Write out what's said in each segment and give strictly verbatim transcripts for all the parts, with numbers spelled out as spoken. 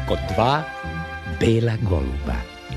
kod dva bela goluba.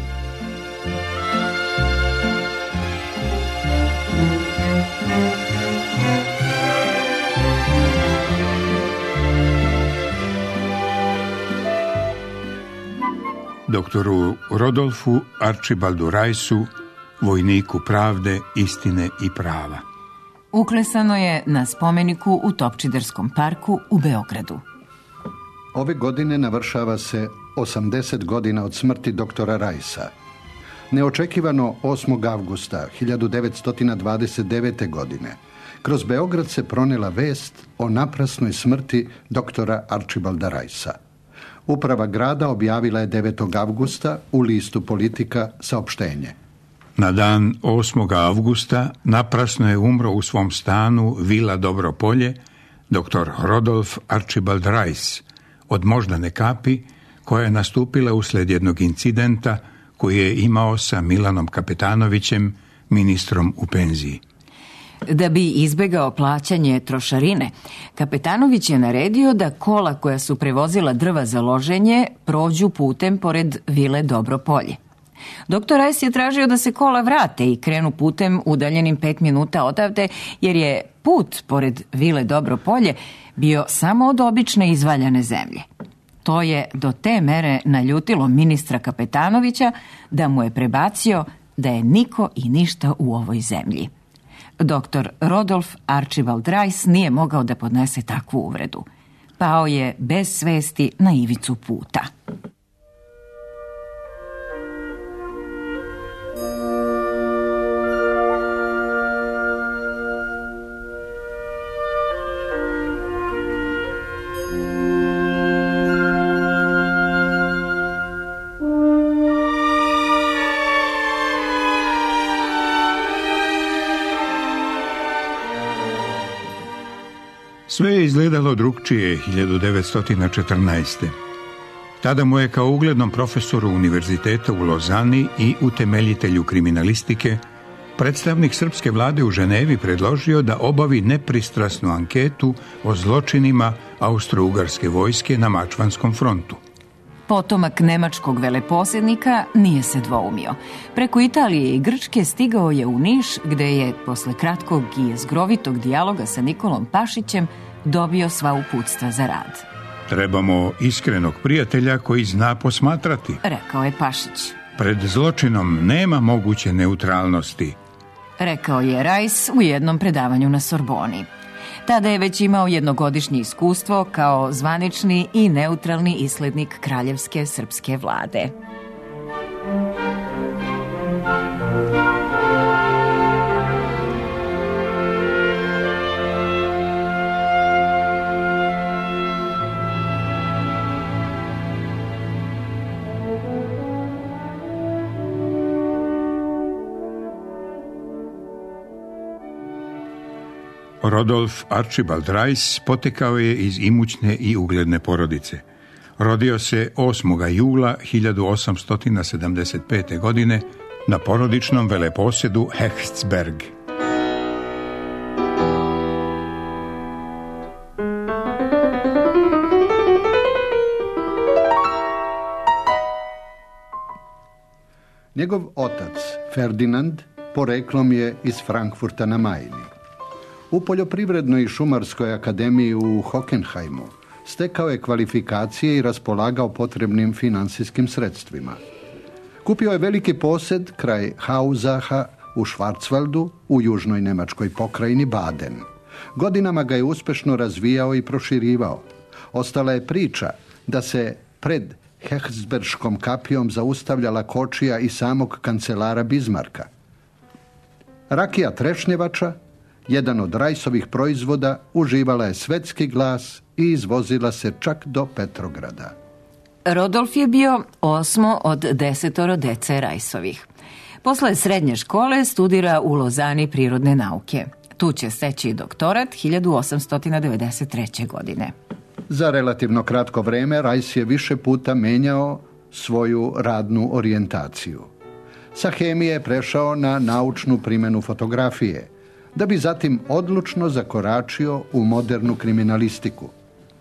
Doktoru Rodolfu Arčibaldu Rajsu, vojniku pravde, istine i prava. Uklesano je na spomeniku u Topčiderskom parku u Beogradu. Ove godine navršava se osamdeset godina od smrti doktora Rajsa. Neočekivano osmog avgusta hiljadu devetsto dvadeset devete. godine kroz Beograd se pronela vest o naprasnoj smrti doktora Arčibalda Rajsa. Uprava grada objavila je devetog avgusta u listu Politika saopštenje. Na dan osmog avgusta naprasno je umro u svom stanu Vila Dobropolje doktor Rodolf Arčibald Rajs od moždane kapi koja je nastupila uslijed jednog incidenta koji je imao sa Milanom Kapetanovićem, ministrom u penziji. Da bi izbegao plaćanje trošarine, Kapetanović je naredio da kola koja su prevozila drva za loženje prođu putem pored Vile Dobropolje. Doktor Rajs je tražio da se kola vrate i krenu putem udaljenim pet minuta odavde, jer je put pored Vile Dobropolje bio samo od obične izvaljane zemlje. To je do te mere naljutilo ministra Kapetanovića da mu je prebacio da je niko i ništa u ovoj zemlji. Doktor Rodolf Arčibald Rajs nije mogao da podnese takvu uvredu. Pao je bez svesti na ivicu puta. Sve je izgledalo drukčije hiljadu devetsto četrnaeste. Tada mu je kao uglednom profesoru univerziteta u Lozani i utemeljitelju kriminalistike predstavnik srpske vlade u Ženevi predložio da obavi nepristrasnu anketu o zločinima austro-ugarske vojske na Mačvanskom frontu. Potomak nemačkog veleposjednika nije se dvoumio. Preko Italije i Grčke stigao je u Niš, gde je, posle kratkog i jezgrovitog dijaloga sa Nikolom Pašićem, dobio sva uputstva za rad. Trebamo iskrenog prijatelja koji zna posmatrati, rekao je Pašić. Pred zločinom nema moguće neutralnosti, rekao je Rajs u jednom predavanju na Sorboni. Tada je već imao jednogodišnje iskustvo kao zvanični i neutralni islednik kraljevske srpske vlade. Rodolf Arčibald Rajs potekao je iz imućne i ugledne porodice. Rodio se osmog jula hiljadu osamsto sedamdeset pete. godine na porodičnom veleposjedu Hechtsberg. Njegov otac, Ferdinand, poreklom je iz Frankfurta na Majni. U Poljoprivrednoj i šumarskoj akademiji u Hockenheimu stekao je kvalifikacije i raspolagao potrebnim finansijskim sredstvima. Kupio je veliki posjed kraj Hausacha u Schwarzwaldu u južnoj nemačkoj pokrajini Baden. Godinama ga je uspešno razvijao i proširivao. Ostala je priča da se pred Hechtsberškom kapijom zaustavljala kočija i samog kancelara Bismarcka. Rakija trešnjevača, jedan od Rajsovih proizvoda, uživala je svetski glas i izvozila se čak do Petrograda. Rodolf je bio osmo od desetoro dece Rajsovih. Posle srednje škole studira u Lozani prirodne nauke. Tu će steći doktorat hiljadu osamsto devedeset treće. godine. Za relativno kratko vreme Rajs je više puta menjao svoju radnu orijentaciju. Sa hemije je prešao na naučnu primjenu fotografije, da bi zatim odlučno zakoračio u modernu kriminalistiku.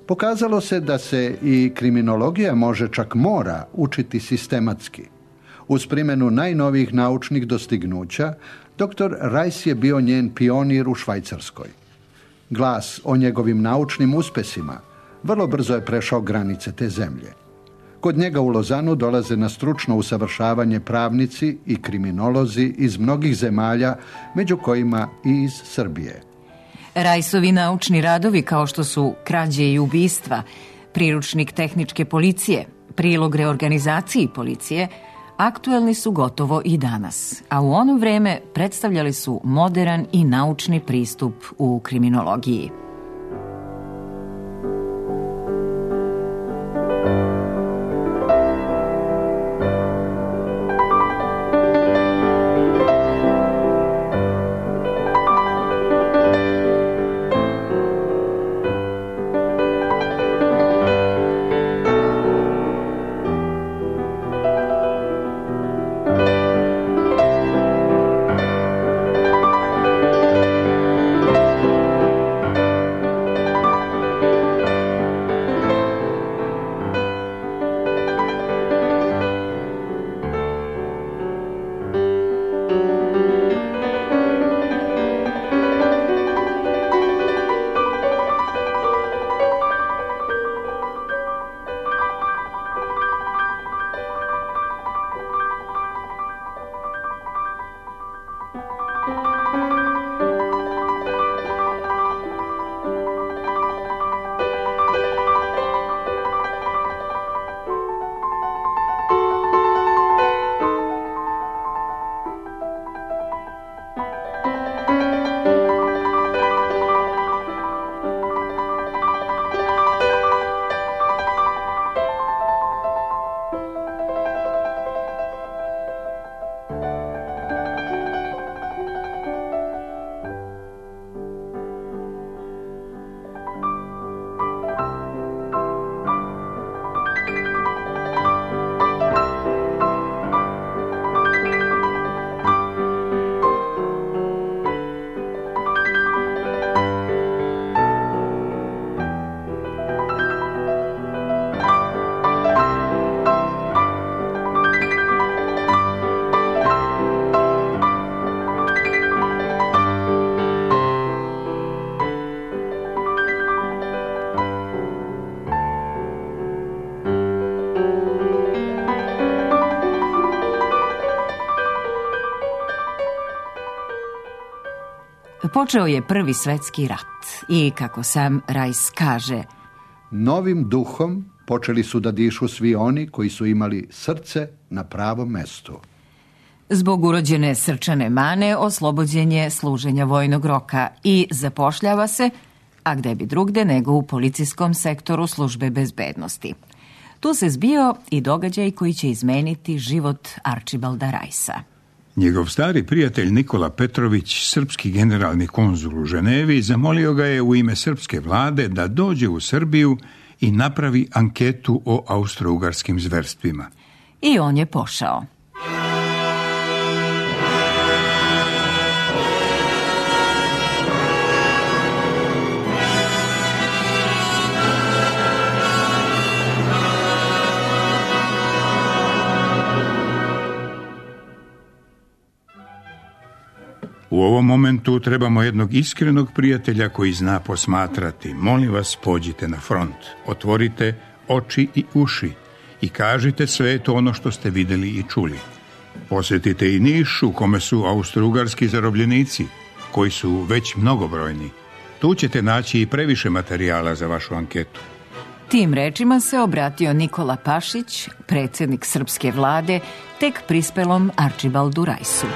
Pokazalo se da se i kriminologija može, čak mora, učiti sistematski. Uz primjenu najnovijih naučnih dostignuća, doktor Rice je bio njen pionir u Švajcarskoj. Glas o njegovim naučnim uspesima vrlo brzo je prešao granice te zemlje. Kod njega u Lozanu dolaze na stručno usavršavanje pravnici i kriminolozi iz mnogih zemalja, među kojima i iz Srbije. Rajsovi naučni radovi kao što su Krađe i ubistva, Priručnik tehničke policije, Prilog reorganizaciji policije, aktuelni su gotovo i danas, a u ono vreme predstavljali su moderan i naučni pristup u kriminologiji. Počeo je Prvi svjetski rat i, kako sam Rice kaže, novim duhom počeli su da dišu svi oni koji su imali srce na pravom mestu. Zbog urođene srčane mane oslobođen je služenja vojnog roka i zapošljava se, a gde bi drugde nego u policijskom sektoru službe bezbednosti. Tu se zbio i događaj koji će izmeniti život Arčibalda Rajsa. Njegov stari prijatelj Nikola Petrović, srpski generalni konzul u Ženevi, zamolio ga je u ime srpske vlade da dođe u Srbiju i napravi anketu o austrougarskim zverstvima. I on je pošao. U ovom momentu trebamo jednog iskrenog prijatelja koji zna posmatrati. Molim vas, pođite na front, otvorite oči i uši i kažite sve to ono što ste vidjeli i čuli. Posjetite i Niš u kome su austrougarski zarobljenici, koji su već mnogobrojni. Tu ćete naći i previše materijala za vašu anketu. Tim rečima se obratio Nikola Pašić, predsjednik srpske vlade, tek prispelom Arčibaldu Rajsu.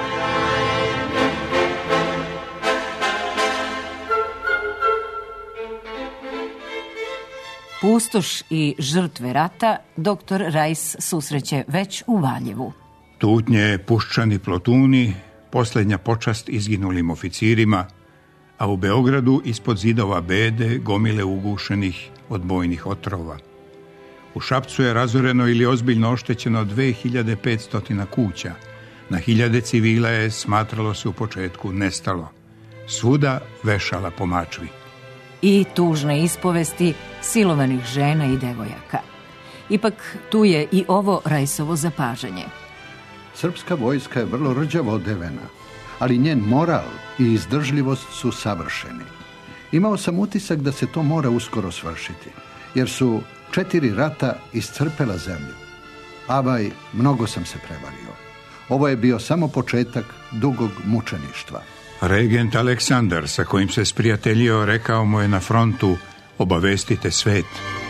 Pustoš i žrtve rata doktor Rajs susreće već u Valjevu. Tutnje, puščani plotuni, posljednja počast izginulim oficirima, a u Beogradu ispod zidova bede gomile ugušenih od bojnih otrova. U Šapcu je razoreno ili ozbiljno oštećeno dve hiljade petsto kuća. Na hiljade civila je, smatralo se u početku, nestalo. Svuda vešala po mačvi. I tužne ispovesti silovanih žena i devojaka. Ipak tu je i ovo Rajsovo zapažanje. Srpska vojska je vrlo rđavo odevena, ali njen moral i izdržljivost su savršeni. Imao sam utisak da se to mora uskoro svršiti, jer su četiri rata iscrpela zemlju. Avaj, mnogo sam se prevario. Ovo je bio samo početak dugog mučeništva. Regent Aleksandar, sa kojim se sprijateljio, rekao mu je na frontu: obavestite svet.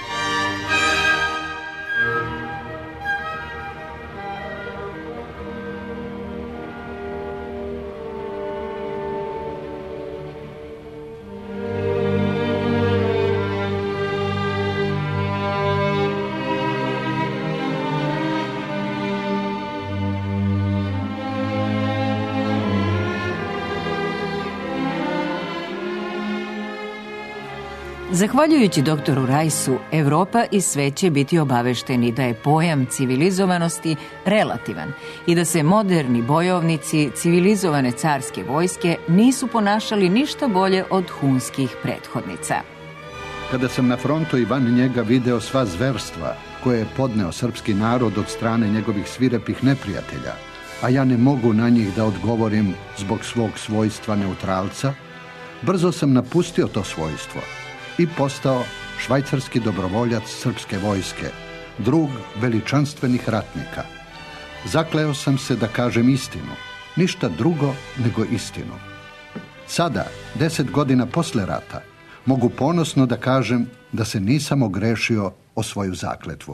Zahvaljujući doktoru Rajsu, Evropa i svet će biti obavešteni da je pojam civilizovanosti relativan i da se moderni bojovnici civilizovane carske vojske nisu ponašali ništa bolje od hunskih prethodnica. Kada sam na frontu i van njega video sva zverstva koje je podneo srpski narod od strane njegovih svirepih neprijatelja, a ja ne mogu na njih da odgovorim zbog svog svojstva neutralca, brzo sam napustio to svojstvo i postao švajcarski dobrovoljac srpske vojske, drug veličanstvenih ratnika. Zakleo sam se da kažem istinu, ništa drugo nego istinu. Sada, deset godina posle rata, mogu ponosno da kažem da se nisam ogrešio o svoju zakletvu.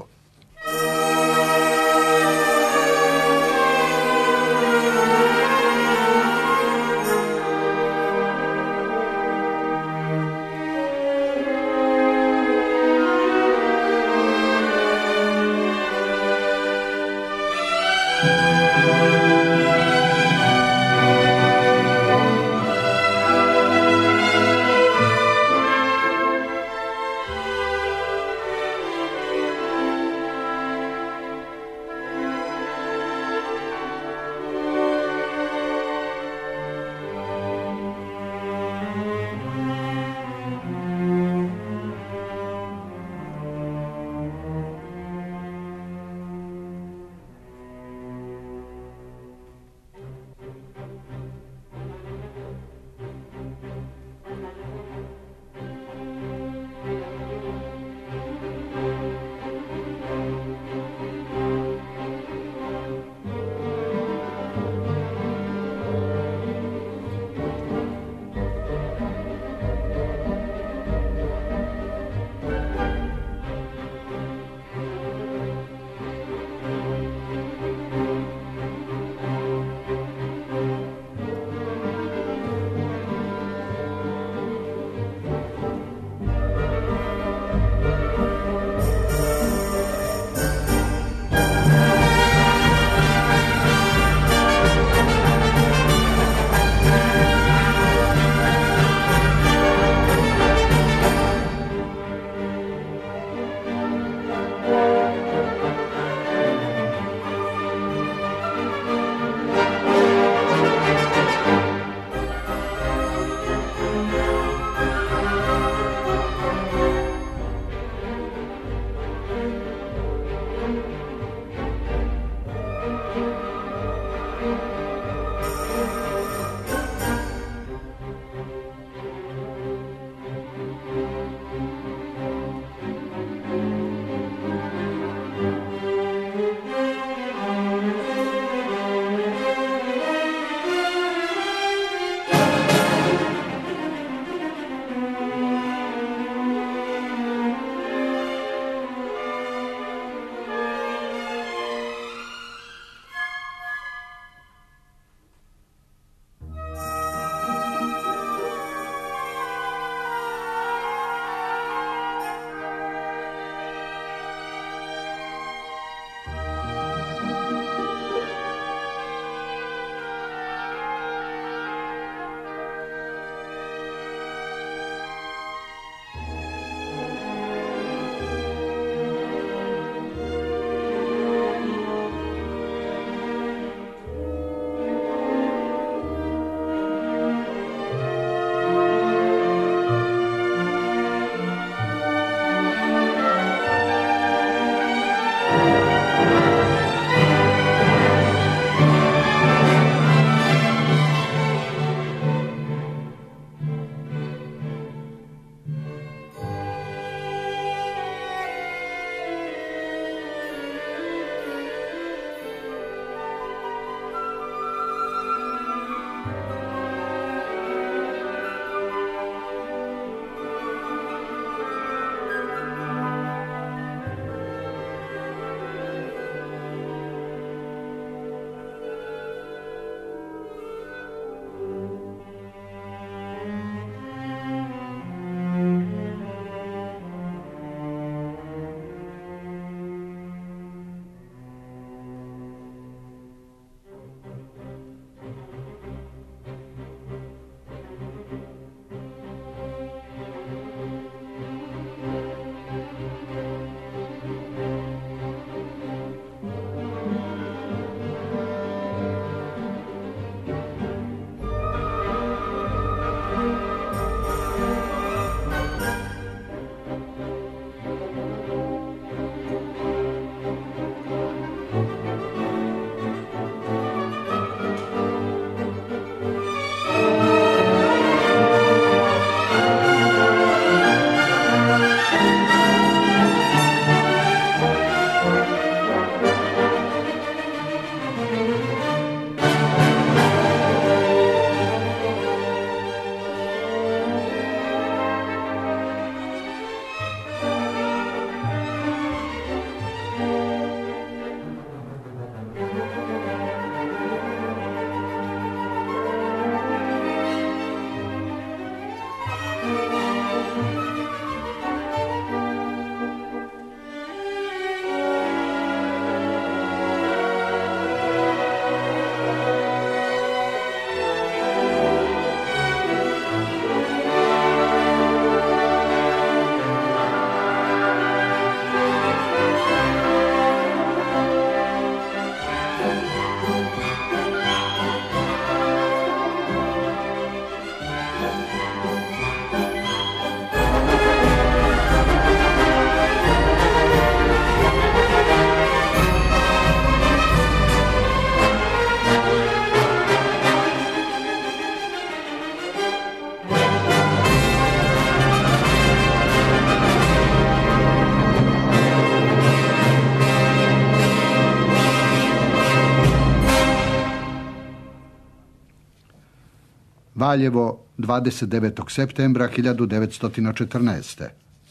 Valjevo, dvadeset devetog septembra hiljadu devetsto četrnaeste.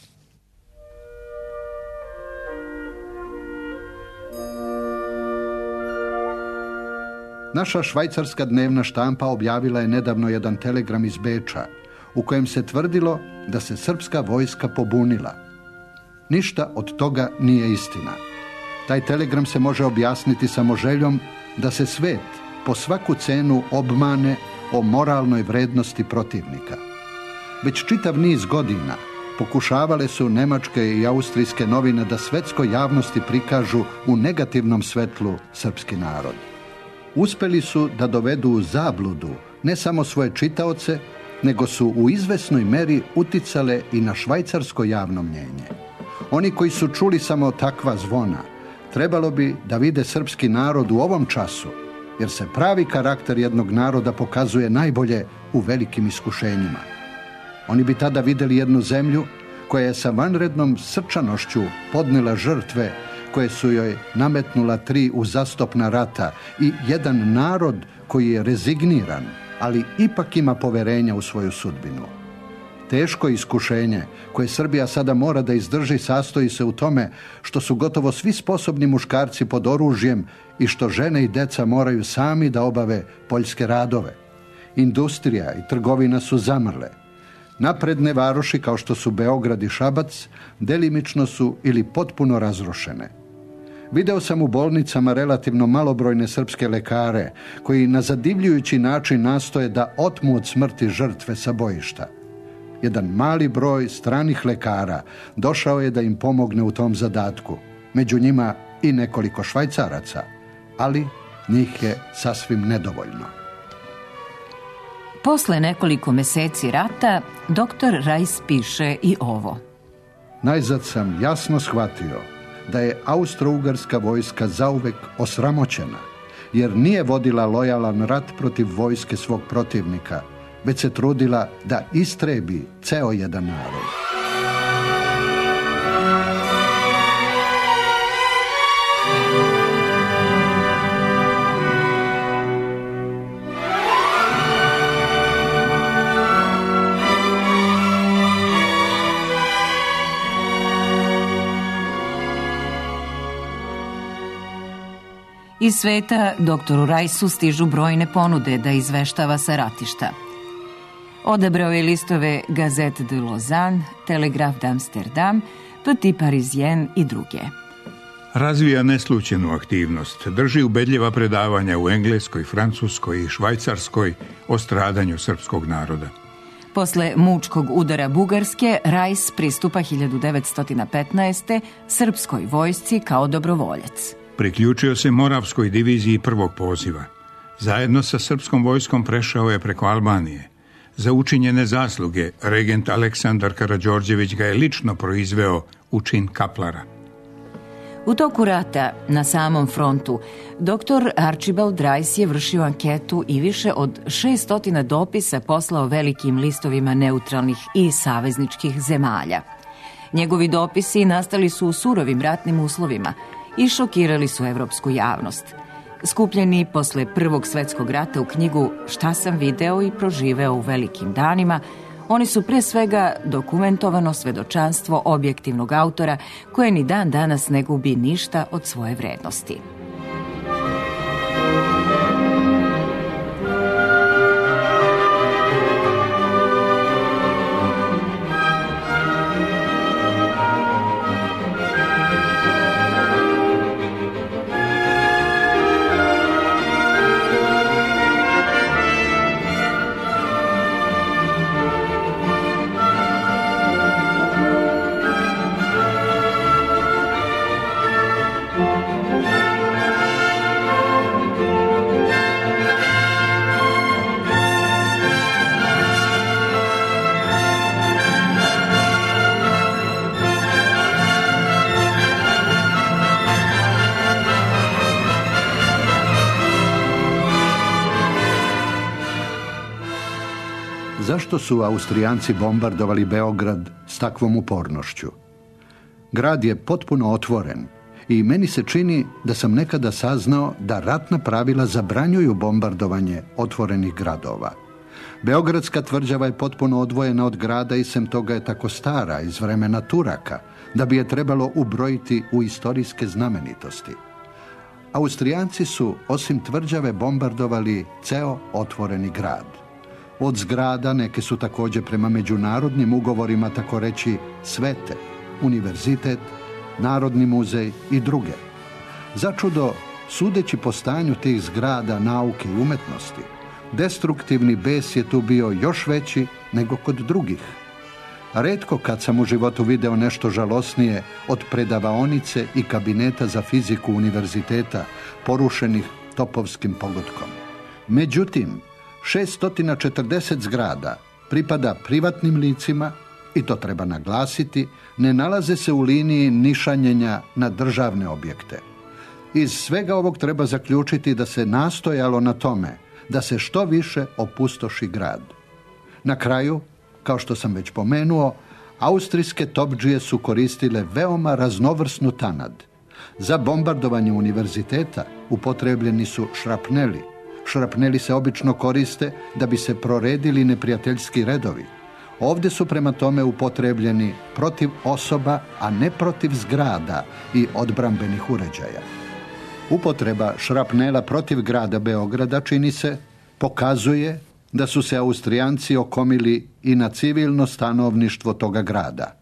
Naša švajcarska dnevna štampa objavila je nedavno jedan telegram iz Beča u kojem se tvrdilo da se srpska vojska pobunila. Ništa od toga nije istina. Taj telegram se može objasniti samo željom da se svet po svaku cenu obmane o moralnoj vrednosti protivnika. Već čitav niz godina pokušavale su nemačke i austrijske novine da svetskoj javnosti prikažu u negativnom svetlu srpski narod. Uspeli su da dovedu u zabludu ne samo svoje čitaoce, nego su u izvesnoj meri uticale i na švajcarsko javno mnjenje. Oni koji su čuli samo takva zvona, trebalo bi da vide srpski narod u ovom času, jer se pravi karakter jednog naroda pokazuje najbolje u velikim iskušenjima. Oni bi tada vidjeli jednu zemlju koja je sa vanrednom srčanošću podnela žrtve koje su joj nametnula tri uzastopna rata i jedan narod koji je rezigniran, ali ipak ima poverenja u svoju sudbinu. Teško iskušenje koje Srbija sada mora da izdrži sastoji se u tome što su gotovo svi sposobni muškarci pod oružjem i što žene i deca moraju sami da obave poljske radove. Industrija i trgovina su zamrle. Napredne varoši kao što su Beograd i Šabac delimično su ili potpuno razrušene. Video sam u bolnicama relativno malobrojne srpske lekare koji na zadivljujući način nastoje da otmu od smrti žrtve sa bojišta. Jedan mali broj stranih lekara došao je da im pomogne u tom zadatku. Među njima i nekoliko Švajcaraca, ali njih je sasvim nedovoljno. Posle nekoliko meseci rata, doktor Rajs piše i ovo. Najzad sam jasno shvatio da je austro-ugarska vojska zauvek osramoćena, jer nije vodila lojalan rat protiv vojske svog protivnika, već se trudila da istrebi ceo jedan narod. Iz sveta doktoru Rajsu stižu brojne ponude da izveštava sa ratišta. Odabrao je listove Gazette de Lausanne, Telegraf d'Amsterdam, Petit Parisien i druge. Razvija neslućenu aktivnost, drži ubedljiva predavanja u Engleskoj, Francuskoj i Švajcarskoj o stradanju srpskog naroda. Posle mučkog udara Bugarske, Rajs pristupa hiljadu devetsto petnaeste. srpskoj vojsci kao dobrovoljac. Priključio se Moravskoj diviziji prvog poziva. Zajedno sa srpskom vojskom prešao je preko Albanije. Za učinjene zasluge regent Aleksandar Karađorđević ga je lično proizveo u čin kaplara. U toku rata, na samom frontu, doktor Archibald Rajs je vršio anketu i više od šessto dopisa poslao velikim listovima neutralnih i savezničkih zemalja. Njegovi dopisi nastali su u surovim ratnim uslovima i šokirali su evropsku javnost. Skupljeni posle Prvog svetskog rata u knjigu Šta sam video i proživeo u velikim danima, oni su pre svega dokumentovano svedočanstvo objektivnog autora koje ni dan danas ne gubi ništa od svoje vrednosti. Zašto su Austrijanci bombardovali Beograd s takvom upornošću? Grad je potpuno otvoren i meni se čini da sam nekada saznao da ratna pravila zabranjuju bombardovanje otvorenih gradova. Beogradska tvrđava je potpuno odvojena od grada i sem toga je tako stara, iz vremena Turaka, da bi je trebalo ubrojiti u istorijske znamenitosti. Austrijanci su, osim tvrđave, bombardovali ceo otvoreni grad. Od zgrada neke su također prema međunarodnim ugovorima tako reći svete, univerzitet, Narodni muzej i druge. Začudo, sudeći po stanju tih zgrada nauke i umetnosti, destruktivni bes je tu bio još veći nego kod drugih. Retko kad sam u životu video nešto žalosnije od predavaonice i kabineta za fiziku univerziteta porušenih topovskim pogodkom. Međutim, šessto četrdeset zgrada pripada privatnim licima, i to treba naglasiti, ne nalaze se u liniji nišanjenja na državne objekte. Iz svega ovog treba zaključiti da se nastojalo na tome da se što više opustoši grad. Na kraju, kao što sam već pomenuo, austrijske topdžije su koristile veoma raznovrsnu tanad. Za bombardovanje univerziteta upotrebljeni su šrapneli. Šrapneli se obično koriste da bi se proredili neprijateljski redovi. Ovdje su prema tome upotrebljeni protiv osoba, a ne protiv zgrada i odbrambenih uređaja. Upotreba šrapnela protiv grada Beograda, čini se, pokazuje da su se Austrijanci okomili i na civilno stanovništvo toga grada.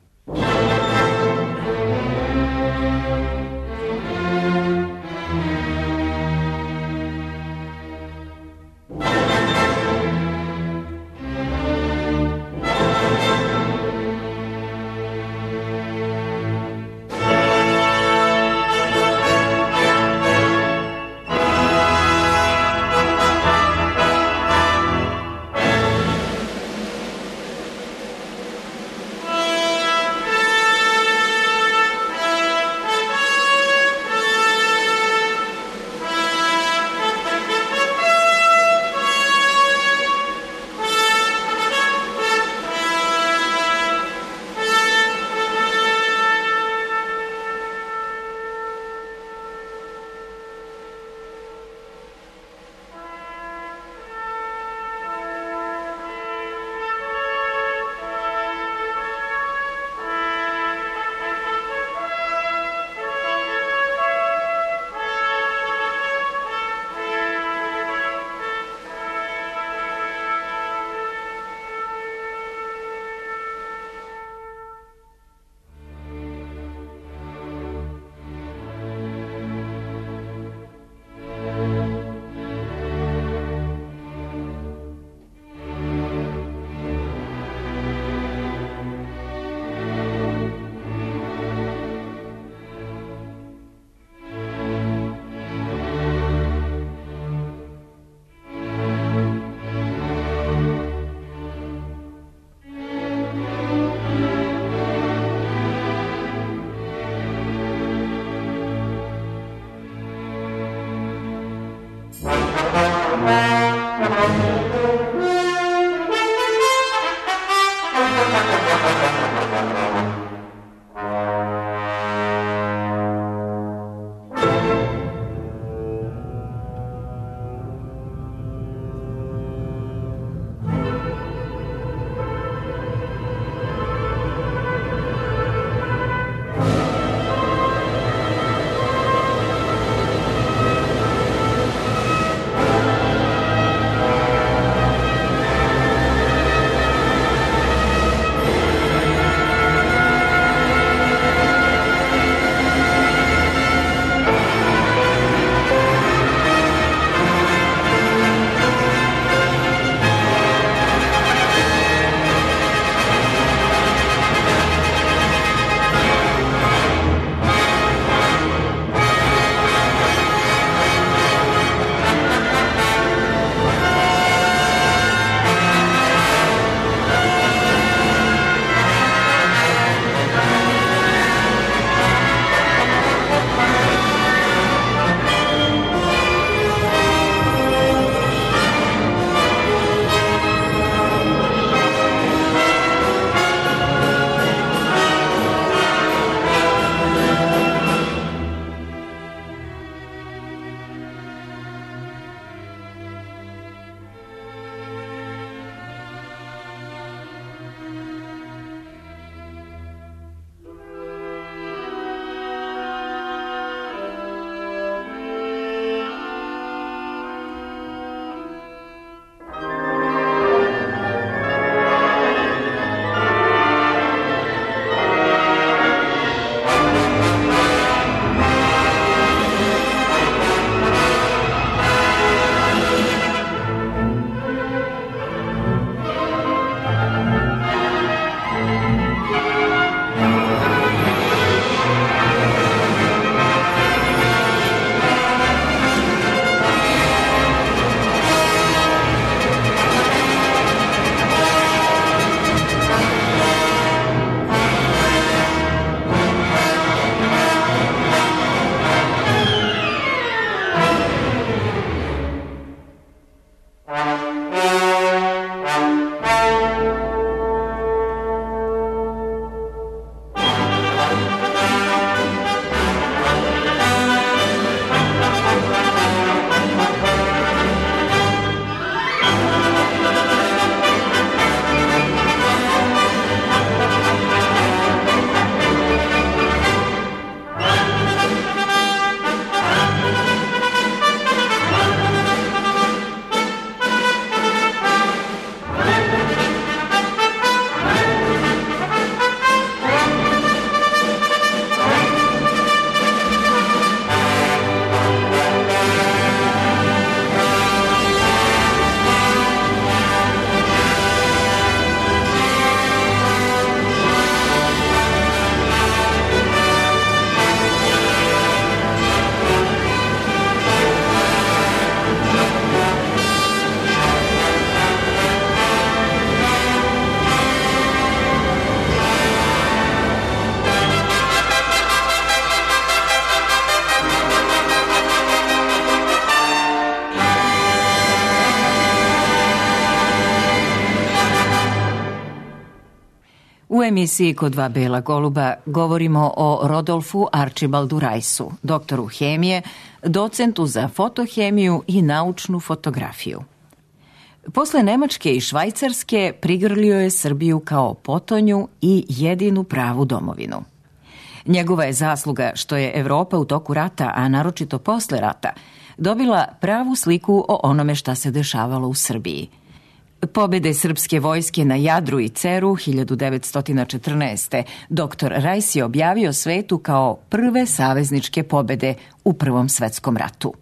U emisiji Kod dva bela goluba govorimo o Rodolfu Arčibaldu Rajsu, doktoru hemije, docentu za fotohemiju i naučnu fotografiju. Posle Nemačke i Švajcarske prigrlio je Srbiju kao potonju i jedinu pravu domovinu. Njegova je zasluga što je Evropa u toku rata, a naročito posle rata, dobila pravu sliku o onome šta se dešavalo u Srbiji. Pobede srpske vojske na Jadru i Ceru hiljadu devetsto četrnaeste. doktor Rajs je objavio svetu kao prve savezničke pobede u Prvom svetskom ratu.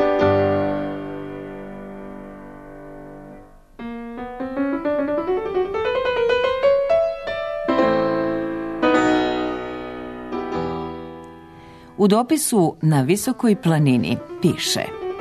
U dopisu Na visokoj planini piše: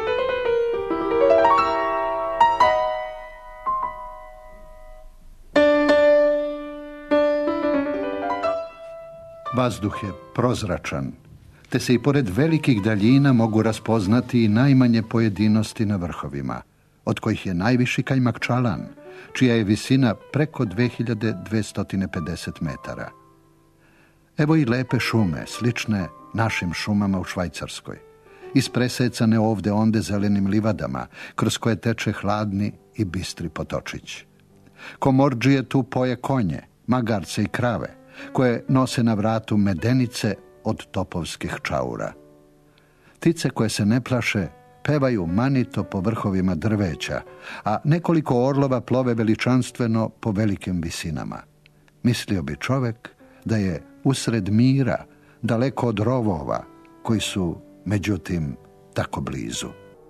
Vazduh je prozračan, te se i pored velikih daljina mogu raspoznati i najmanje pojedinosti na vrhovima, od kojih je najviši Kajmakčalan, čija je visina preko dve hiljade dvesta pedeset metara. Evo i lepe šume, slične našim šumama u Švajcarskoj, ispresecane ovde onde zelenim livadama, kroz koje teče hladni i bistri potočić. Komordžije tu poje konje, magarce i krave, koje nose na vratu medenice od topovskih čaura. Ptice koje se ne plaše pevaju manito po vrhovima drveća, a nekoliko orlova plove veličanstveno po velikim visinama. Mislio bi čovek da je usred mira, daleko od rovova, koji su, međutim, tako blizu.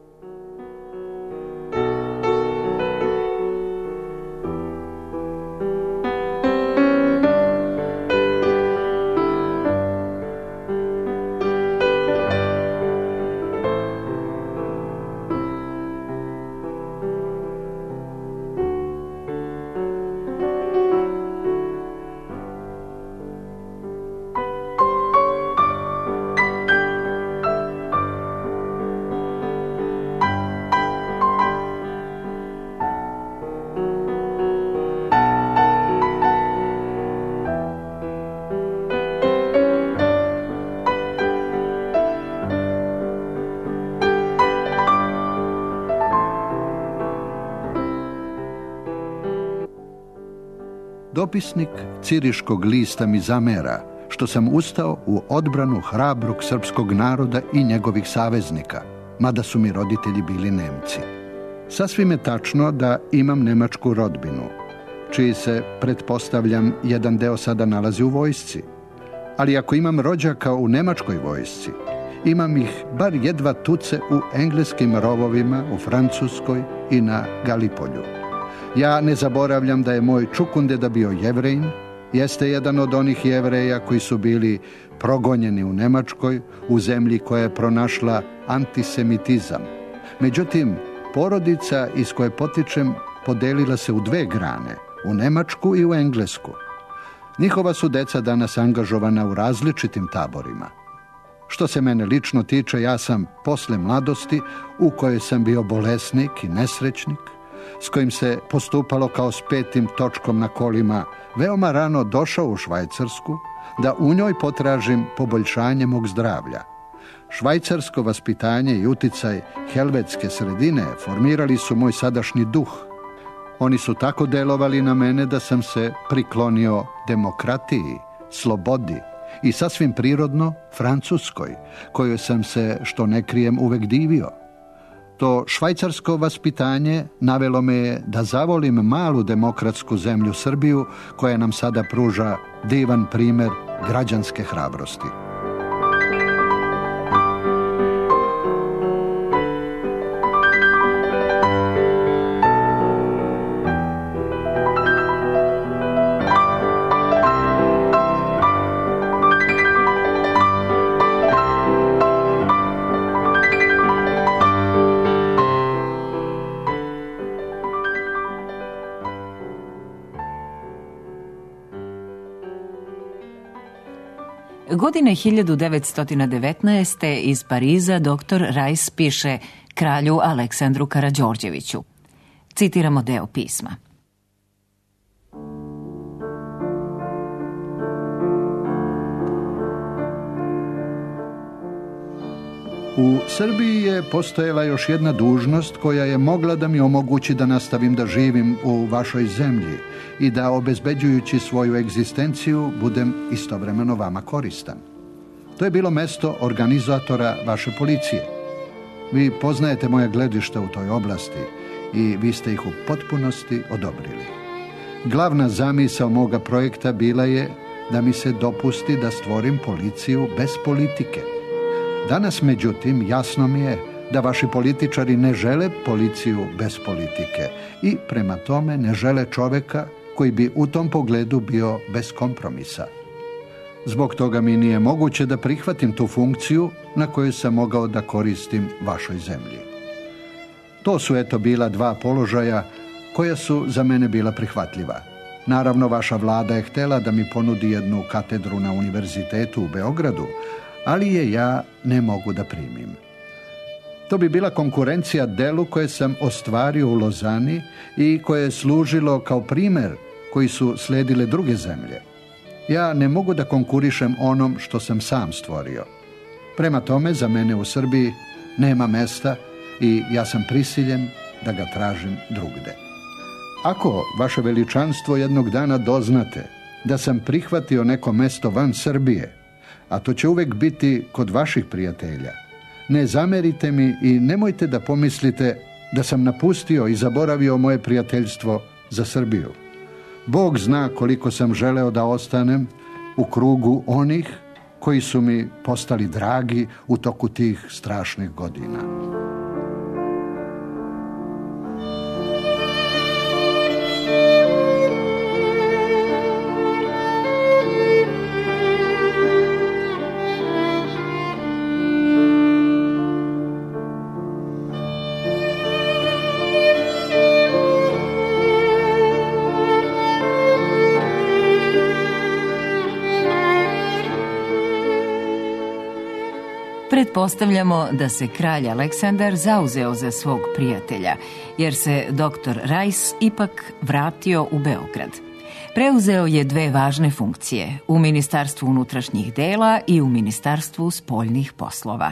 Dopisnik Ciriškog lista mi zamera što sam ustao u odbranu hrabrog srpskog naroda i njegovih saveznika, mada su mi roditelji bili Nemci. Sasvim je tačno da imam nemačku rodbinu, čiji se, pretpostavljam, jedan deo sada nalazi u vojsci. Ali ako imam rođaka u nemačkoj vojsci, imam ih bar jedva tuce u engleskim rovovima, u Francuskoj i na Galipolju. Ja ne zaboravljam da je moj čukundeda bio Jevrejin, jeste jedan od onih Jevreja koji su bili progonjeni u Nemačkoj, u zemlji koja je pronašla antisemitizam. Međutim, porodica iz koje potičem podelila se u dve grane, u Nemačku i u Englesku. Njihova su deca danas angažovana u različitim taborima. Što se mene lično tiče, ja sam posle mladosti, u kojoj sam bio bolesnik i nesrećnik, s kojim se postupalo kao s petim točkom na kolima, veoma rano došao u Švajcarsku da u njoj potražim poboljšanje mog zdravlja. Švajcarsko vaspitanje i uticaj helvetske sredine formirali su moj sadašnji duh. Oni su tako delovali na mene da sam se priklonio demokratiji, slobodi i sasvim prirodno Francuskoj, kojoj sam se, što ne krijem, uvek divio. To švajcarsko vaspitanje navelo me je da zavolim malu demokratsku zemlju Srbiju, koja nam sada pruža divan primer građanske hrabrosti. Godine hiljadu devetsto devetnaeste. iz Pariza doktor Rajs piše kralju Aleksandru Karađorđeviću. Citiramo deo pisma. U Srbiji je postojala još jedna dužnost koja je mogla da mi omogući da nastavim da živim u vašoj zemlji i da, obezbeđujući svoju egzistenciju, budem istovremeno vama koristan. To je bilo mesto organizatora vaše policije. Vi poznajete moje gledišta u toj oblasti i vi ste ih u potpunosti odobrili. Glavna zamisao moga projekta bila je da mi se dopusti da stvorim policiju bez politike. Danas, međutim, jasno mi je da vaši političari ne žele policiju bez politike i prema tome ne žele čoveka koji bi u tom pogledu bio bez kompromisa. Zbog toga mi nije moguće da prihvatim tu funkciju na kojoj sam mogao da koristim vašoj zemlji. To su eto bila dva položaja koja su za mene bila prihvatljiva. Naravno, vaša vlada je htjela da mi ponudi jednu katedru na univerzitetu u Beogradu, ali je ja ne mogu da primim. To bi bila konkurencija delu koje sam ostvario u Lozani i koje je služilo kao primjer koji su sledile druge zemlje. Ja ne mogu da konkurišem onom što sam sam stvorio. Prema tome, za mene u Srbiji nema mesta i ja sam prisiljen da ga tražim drugde. Ako, vaše veličanstvo, jednog dana doznate da sam prihvatio neko mesto van Srbije, a to će uvek biti kod vaših prijatelja, ne zamerite mi i nemojte da pomislite da sam napustio i zaboravio moje prijateljstvo za Srbiju. Bog zna koliko sam želeo da ostanem u krugu onih koji su mi postali dragi u toku tih strašnih godina. Pretpostavljamo da se kralj Aleksandar zauzeo za svog prijatelja, jer se doktor Rajs ipak vratio u Beograd. Preuzeo je dve važne funkcije, u Ministarstvu unutrašnjih dela i u Ministarstvu spoljnih poslova.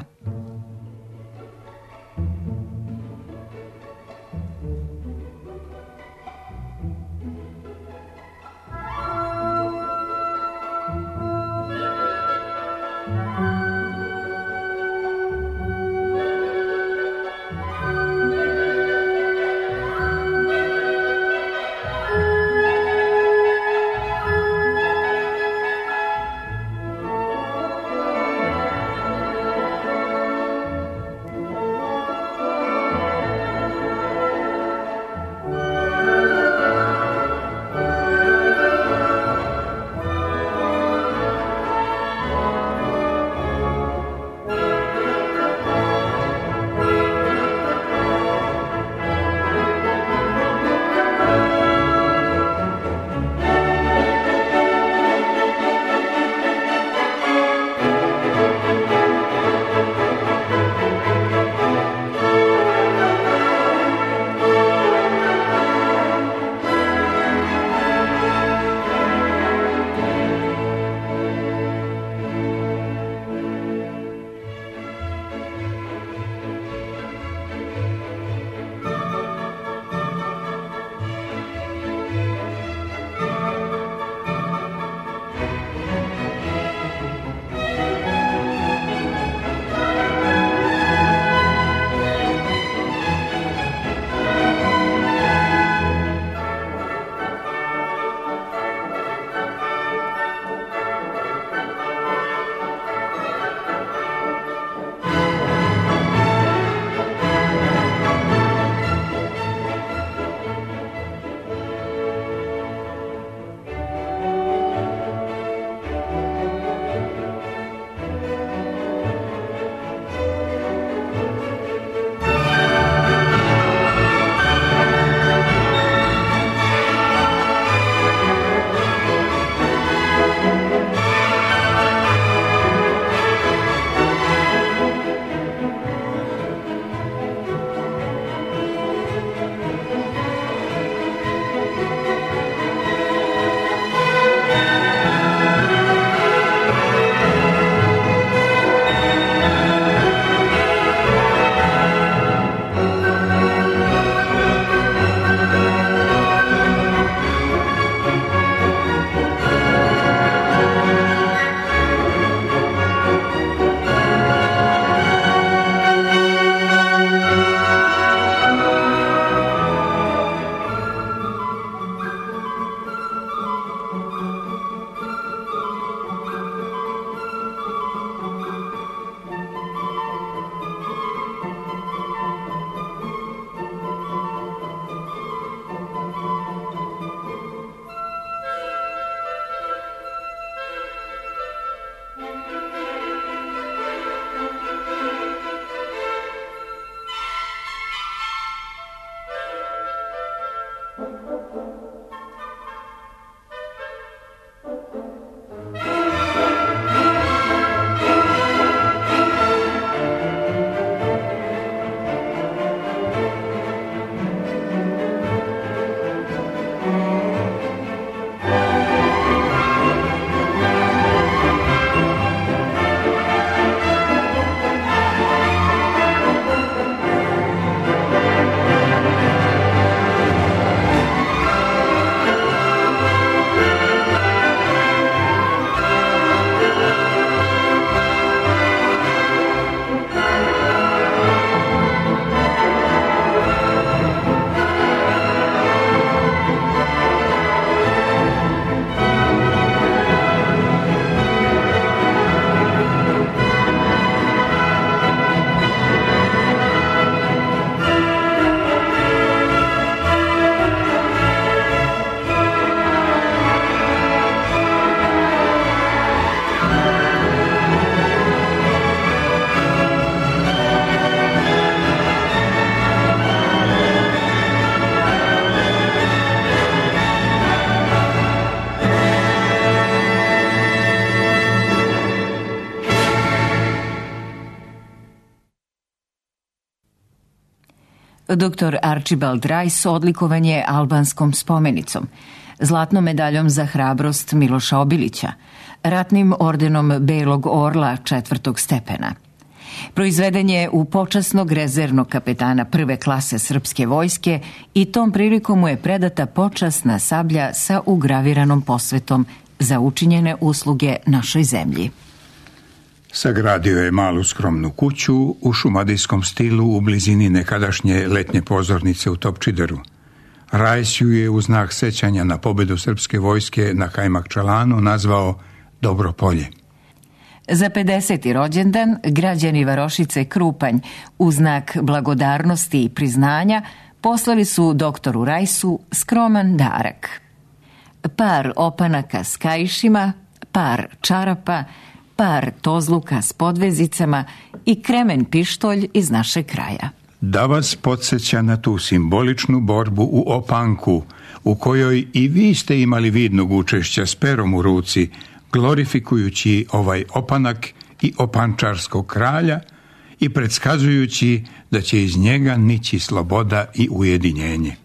doktor Archibald Rice odlikovan je albanskom spomenicom, zlatnom medaljom za hrabrost Miloša Obilića, ratnim ordenom Belog orla četvrtog stepena. Proizveden je u počasnog rezervnog kapetana prve klase srpske vojske i tom prilikom mu je predata počasna sablja sa ugraviranom posvetom za učinjene usluge našoj zemlji. Sagradio je malu skromnu kuću u šumadijskom stilu u blizini nekadašnje letnje pozornice u Topčideru. Rice ju je u znak sećanja na pobedu srpske vojske na Kajmakčalanu nazvao Dobro polje. Za pedeseti rođendan građani Varošice Krupanj u znak blagodarnosti i priznanja poslali su doktoru Rajsu skroman darak. Par opanaka s kaišima, par čarapa, par tozluka s podvezicama i kremen pištolj iz našeg kraja. Da vas podsjeća na tu simboličnu borbu u opanku, u kojoj i vi ste imali vidnog učešća s perom u ruci, glorifikujući ovaj opanak i opančarskog kralja i predskazujući da će iz njega nići sloboda i ujedinjenje.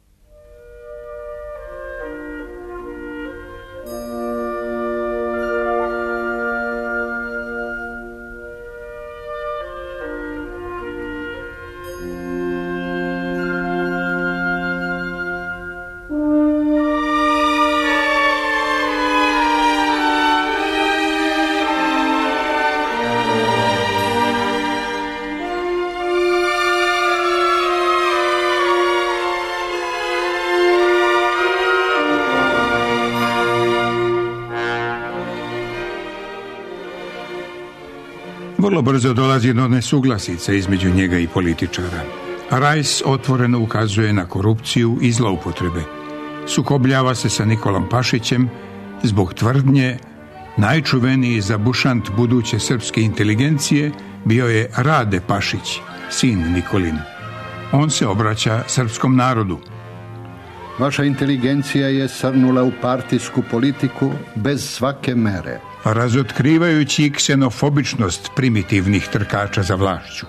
Vrlo brzo dolazi do nesuglasica između njega i političara. Rice otvoreno ukazuje na korupciju i zloupotrebe. Sukobljava se sa Nikolom Pašićem zbog tvrdnje najčuveniji zabušant buduće srpske inteligencije bio je Rade Pašić, sin Nikolin. On se obraća srpskom narodu. Vaša inteligencija je srnula u partijsku politiku bez svake mere, razotkrivajući ksenofobičnost primitivnih trkača za vlašću.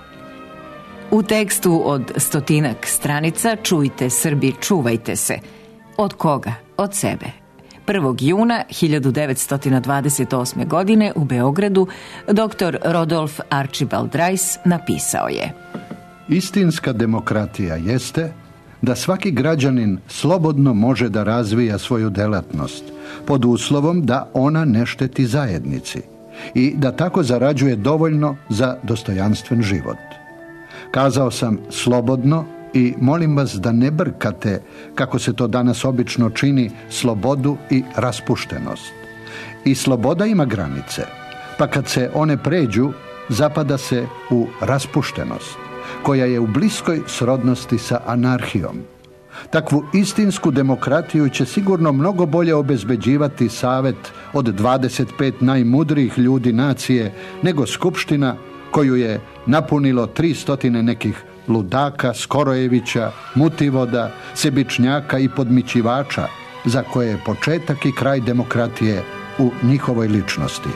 U tekstu od stotinak stranica Čujte Srbi, čuvajte se. Od koga? Od sebe. prvog juna hiljadu devetsto dvadeset osme. godine u Beogradu doktor Rodolf Archibald Rice napisao je: Istinska demokratija jeste da svaki građanin slobodno može da razvija svoju delatnost pod uslovom da ona ne šteti zajednici i da tako zarađuje dovoljno za dostojanstven život. Kazao sam slobodno i molim vas da ne brkate, kako se to danas obično čini, slobodu i raspuštenost. I sloboda ima granice, pa kad se one pređu, zapada se u raspuštenost, koja je u bliskoj srodnosti sa anarhijom. Takvu istinsku demokratiju će sigurno mnogo bolje obezbeđivati savet od dvadeset pet najmudrijih ljudi nacije nego skupština koju je napunilo tri stotine nekih ludaka, Skorojevića, mutivoda, sebičnjaka i podmićivača, za koje je početak i kraj demokratije u njihovoj ličnosti.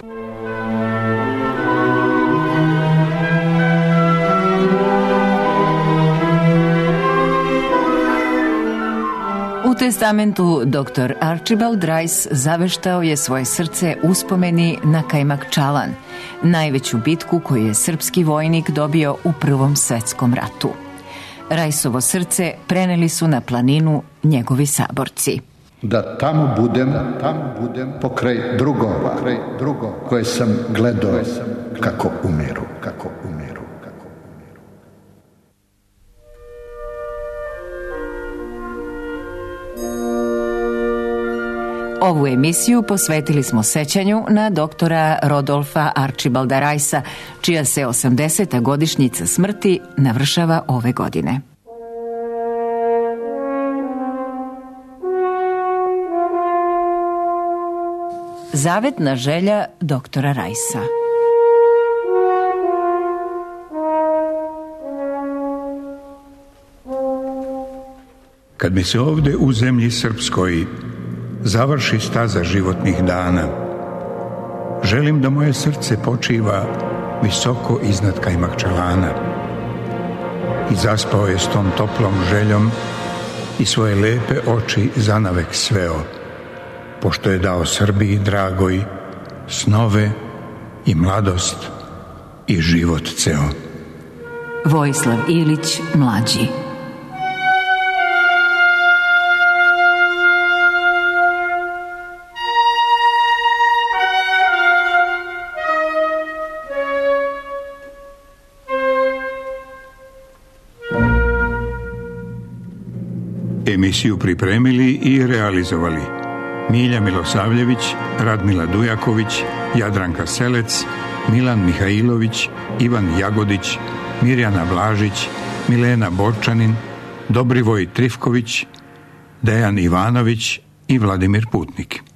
U testamentu doktor Archibald Rice zaveštao je svoje srce uspomeni na Kajmakčalan, najveću bitku koju je srpski vojnik dobio u Prvom svetskom ratu. Rajsovo srce preneli su na planinu njegovi saborci. Da tamo budem, tamo budem pokraj drugova, pokraj drugova koje sam gledao kako umiru, kako umiru. Ovu emisiju posvetili smo sećanju na doktora Rodolfa Archibalda Ricea, čija se osamdeseta godišnjica smrti navršava ove godine. Zavetna želja doktora Ricea. Kad mi se ovde u zemlji srpskoj završi staza životnih dana, želim da moje srce počiva visoko iznad Kajmakčalana. i zaspao je s tom toplom željom i svoje lepe oči zanavek sveo, pošto je dao Srbiji dragoj snove i mladost i život ceo. Vojislav Ilić, mlađi. Emisiju pripremili i realizovali Milja Milosavljević, Radmila Dujaković, Jadranka Selec, Milan Mihajlović, Ivan Jagodić, Mirjana Blažić, Milena Borčanin, Dobrivoj Trifković, Dejan Ivanović i Vladimir Putnik.